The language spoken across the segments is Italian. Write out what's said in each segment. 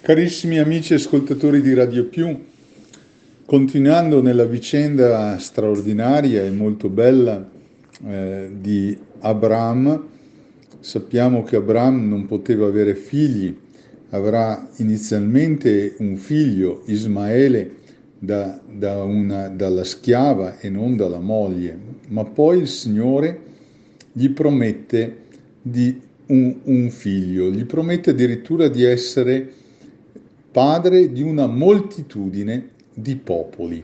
Carissimi amici ascoltatori di Radio Più, continuando nella vicenda straordinaria e molto bella di Abraham, sappiamo che Abraham non poteva avere figli, avrà inizialmente un figlio, Ismaele, dalla schiava e non dalla moglie, ma poi il Signore gli promette un figlio, gli promette addirittura di essere padre di una moltitudine di popoli.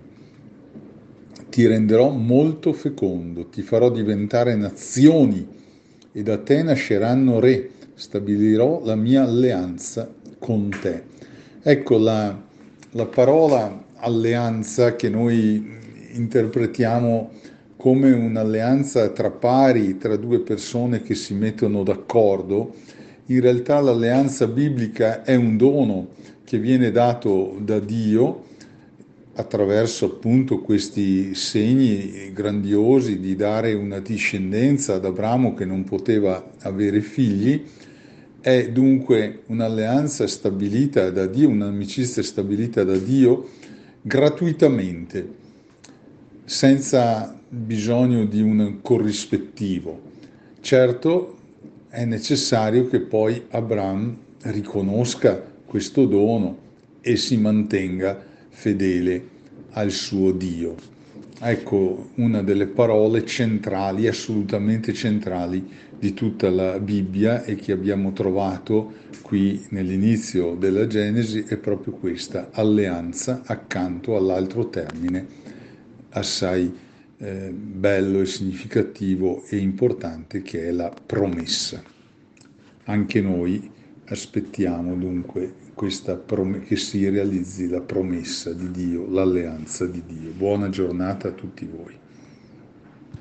Ti renderò molto fecondo, ti farò diventare nazioni e da te nasceranno re, stabilirò la mia alleanza con te. Ecco la parola alleanza che noi interpretiamo come un'alleanza tra pari, tra due persone che si mettono d'accordo. In realtà l'alleanza biblica è un dono che viene dato da Dio attraverso appunto questi segni grandiosi di dare una discendenza ad Abramo che non poteva avere figli. È dunque un'alleanza stabilita da Dio, un'amicizia stabilita da Dio gratuitamente, senza bisogno di un corrispettivo. Certo, è necessario che poi Abramo riconosca questo dono e si mantenga fedele al suo Dio. Ecco una delle parole centrali, assolutamente centrali di tutta la Bibbia e che abbiamo trovato qui nell'inizio della Genesi è proprio questa, alleanza accanto all'altro termine assai bello e significativo e importante che è la promessa. Anche noi aspettiamo dunque che si realizzi la promessa di Dio, l'alleanza di Dio. Buona giornata a tutti voi.